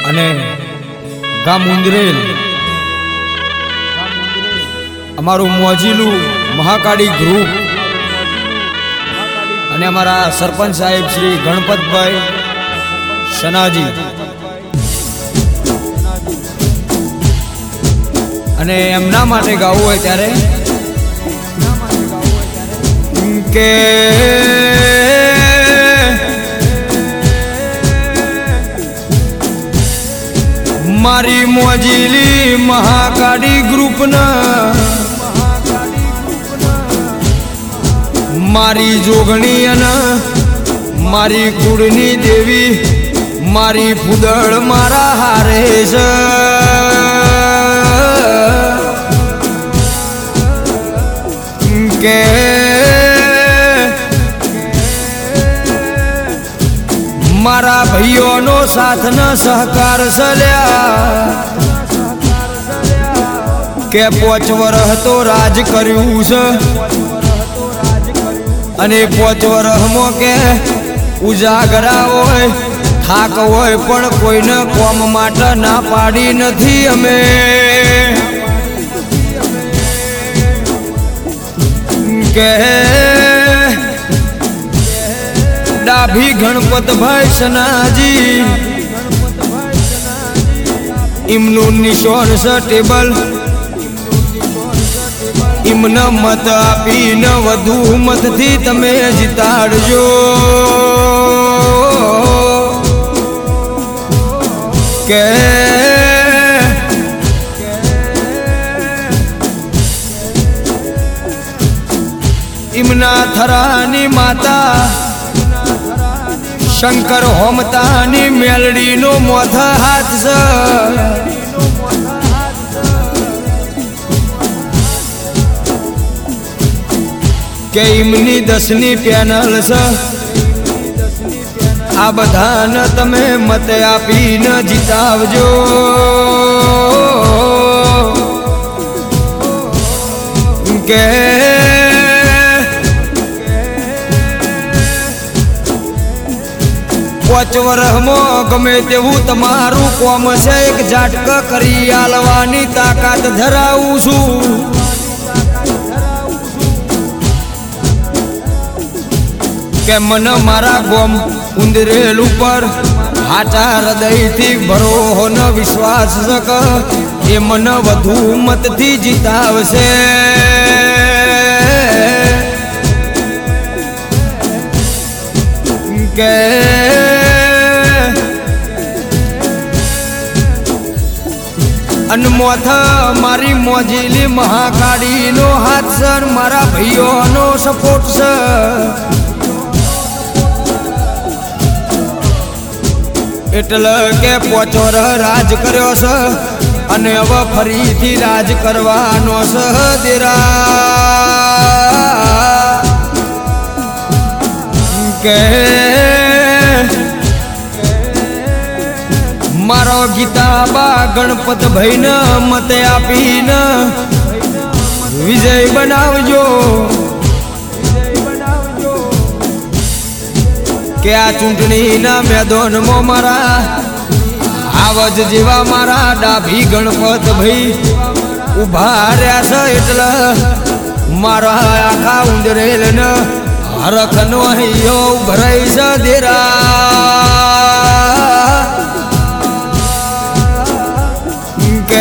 અને ગામ ઉંદરેલ અમારું મોજીલું મહાકાળી ગ્રુપ અને અમારા સરપંચ સાહેબ શ્રી ગણપતભાઈ શનાજી અને એમના માટે ગાવું હોય ત્યારે કે મારી મોજીલી મહાકાળી ગ્રુપના મારી જોગણી અને મારી કુળની દેવી મારી ફૂદળ મારા હારે છે કે મારા ભાઈઓનો સાથ ન સહકાર સલ્યા કે 5 વર્ષ તો રાજ કર્યું છે અને 5 વર્ષમાં કે ઉજાગરા હોય થાક હોય પણ કોઈને કોમ માટે ના પાડી નથી અમે કે ડાભી ગણપતભાઈ શનાજી એમનું નિશાન છે ટેબલ એમને મત આપીને વધુ મતથી તમે જીતાડજો કે એમના થરાની માતા શંકર હોમતાની મેલડીનો મોથ હાથ છે કે એમની 10ની પેનલ છે આ બધાને તમે મત આપીને જીતાવજો કે પાંચ વર્ષમાં ગમે તેવું તમારું કોમ છે એક ઝાટક કરી આલવાની તાકાત ધરાવું છું કે મને મારા ગોમ ઉંદરેલ ઉપર હાચા હૃદયથી ભરોહો ન વિશ્વાસ છે એ મને વધુ મતથી જીતાવશે કે અનમોથ મારી મોજીલી મહાકાળીનો હાથ સર મારા ભાઈઓનો સપોર્ટ છે એટલે કે 5 વર્ષ રાજ કર્યો છે અને હવે ફરીથી રાજ કરવાનો છે દેરા કે મારો ગીતાબા ગણપતભાઈ ને મત આપીને વિજય બનાવજો કે આ ચૂંટણીના મેદાનમાં મારા આવજ જેવા મારા ડાભી ગણપતભાઈ ઉભા રહ્યા છે એટલે મારા આખા ઉંદરેલને હરખનો હૈયો ભરાઈ છે દેરા કે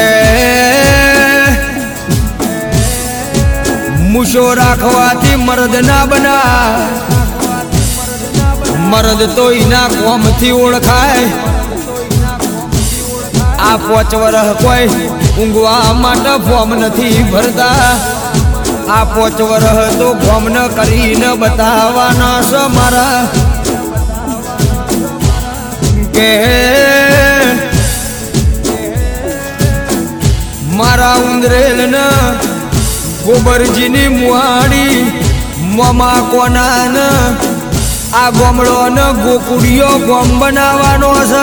મૂછો રાખવાથી મર્દ ના બના મર્દ તો એના કોમથી ઓળખાય આ 5 વર્ષ કોઈ ઊંઘવા માટે ફોર્મ નથી ભરતા આ 5 વર્ષ તો ફોર્મ ન કરીને બતાવવાના છે મારા કે મારા ઉંદરેલ ને ગોબરજીની મુહાડી મોમા કોના ને આ ગોમડો ને ગોકુડિયો ગોમ બનાવવાનો છે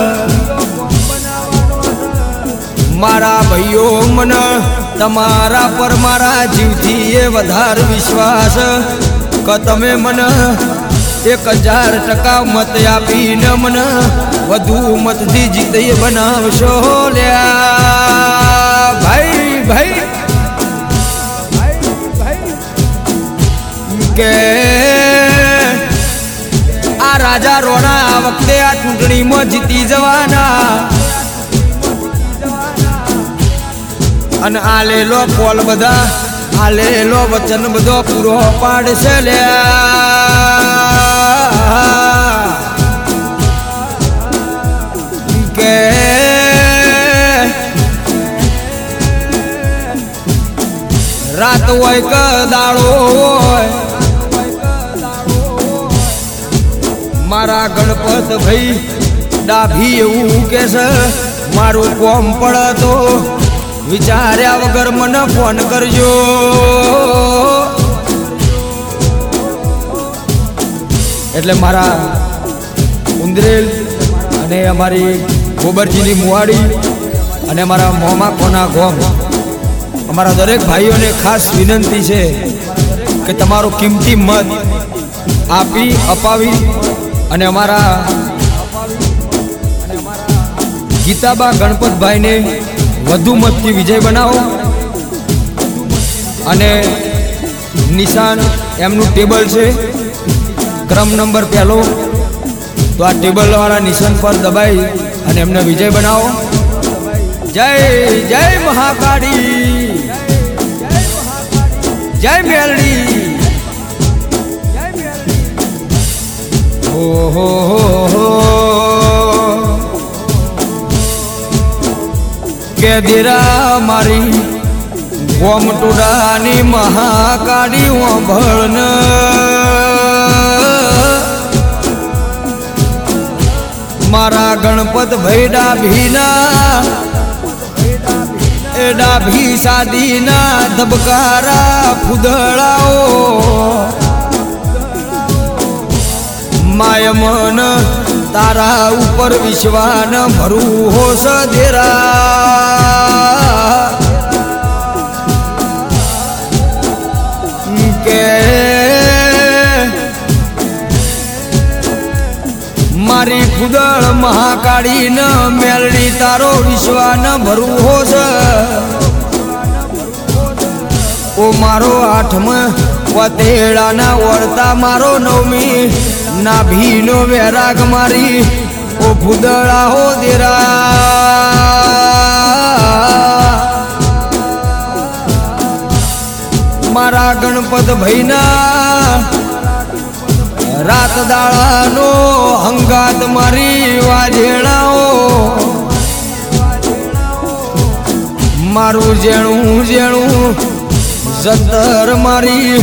મારા ભાઈઓ મને તમારા પર મારા જીવથી એ વધારે વિશ્વાસ કે તમે મને 1000% મત આપીને મને વધુ મતથી જીતી બનાવશો લ્યા ભાઈ ભાઈ કે આ રાજા રોણા આ વખતે આ ચૂંટણીમાં જીતી જવાના અને આ લેલો પોલ બધા આ લેલો વચન બધો પૂરો પાડશે લ્યા કે રાત હોય કે દાડો હોય મારા ગણપત ભાઈ ડાભી એવું કે છે મારું કોમ પડે તો વિચાર્યા વગર મને ફોન કરજો એટલે મારા ઉંદરેલ અને અમારી ગોબરજીની મુવાડી અને અમારા મોમા કોના ગોમ અમારા દરેક ભાઈઓને ખાસ વિનંતી છે કે તમારો કિંમતી મત આપી અપાવી અને અમારા ગીતાબા ગણપતભાઈને વધુ મતથી વિજય બનાવો અને નિશાન એમનું ટેબલ છે ક્રમ નંબર 1 તો આ ટેબલ વાળા નિશાન પર દબાઈ અને એમને વિજય બનાવો જય જય મહાકાળી જય મેલડી હો કે દેરા મારી ગોમ ટોડાની મહાકાળી વાંભળન મારા ગણપત ભાઈ ડાભીના એ ડાભી સાદીના ધબકારા ફૂદળાઓ માય મન તારા ઉપર વિશ્વાન ભરું હોશ દેરા કે મારી ફૂદળ મહાકાળી ન મેલડી તારો વિશ્વાન ભરું હોશ ઓ મારો 8મા વતેડાના વળતા મારો 9મી નાભીનો વેરાગ મારી ઓ ફૂદળા હો દેરા મારા ગણપત ભાઈના રાત દાડાનો હંગાત મારી વાજેણાઓ મારું જેણું જેણું જતર મારી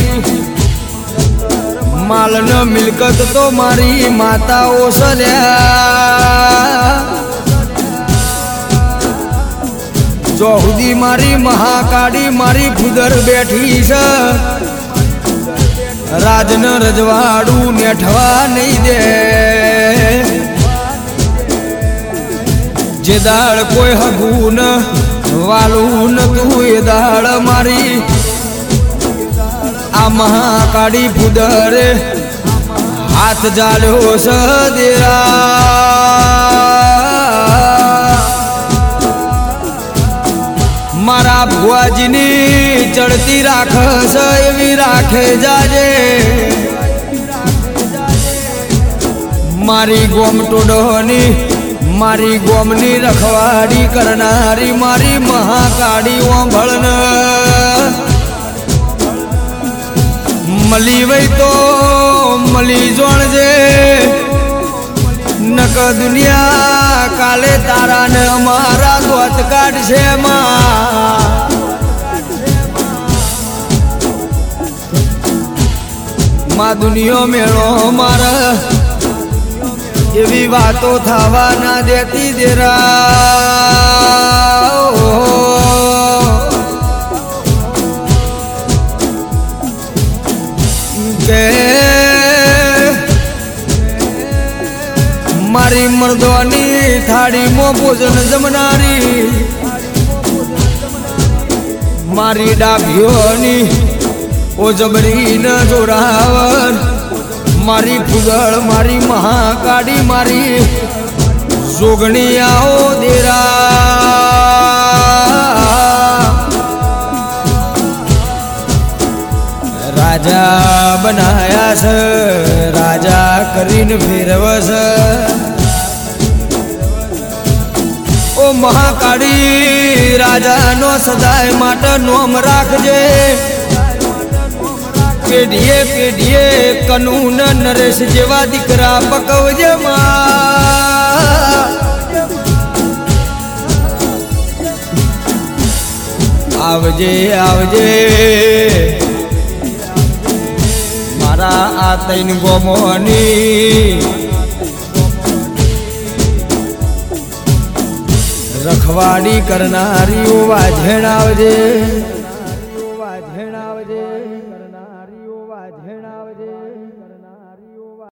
માલન મિલકત તો મારી માતાઓ સલ્યા જો સુધી મારી મહાકાળી મારી ફુદર બેઠી છે રાજન રજવાડું નેઠવા નહીં દે જે દાળ કોઈ હગું ન વાલું ન તું એ દાળ મારી આ મહાકાળી ફુદરે હાથ જાળ્યો સદેરા મારા ભુવાજીની ચડતી રાખસ એવી રાખે જાજે મારી ગોમ ટોડોની મારી ગોમની રખવાડી કરનારી મારી મહાકાળી વાંભળન મળી વઈ તો મળી જોણજે નક દુનિયા કાલે તારા ને અમારા ગોત કાઢશે માં દુનિયો મેળો મારા એવી વાતો થવા ના દેતી દેરા કે મારી મર્દોની થાળીમાં ભોજન જમનારી મારી ડાભીઓની ઓ જબરી ન જોરાવર મારી ફૂગળ મારી મહાકાળી મારી જોગણી આવો દેરા રાજા બનાયા છે રાજા કરીને ફેરવસ ઓ મહાકાળી રાજાનો સદાય માટે નોમ રાખજે પેઢીએ પેઢીએ કનૂન નરેશ જેવા દીકરા પકવજે આવજે આવજે મારા આ તૈન ગોમોની રખવાડી કરનારીઓ વાજણ આવજે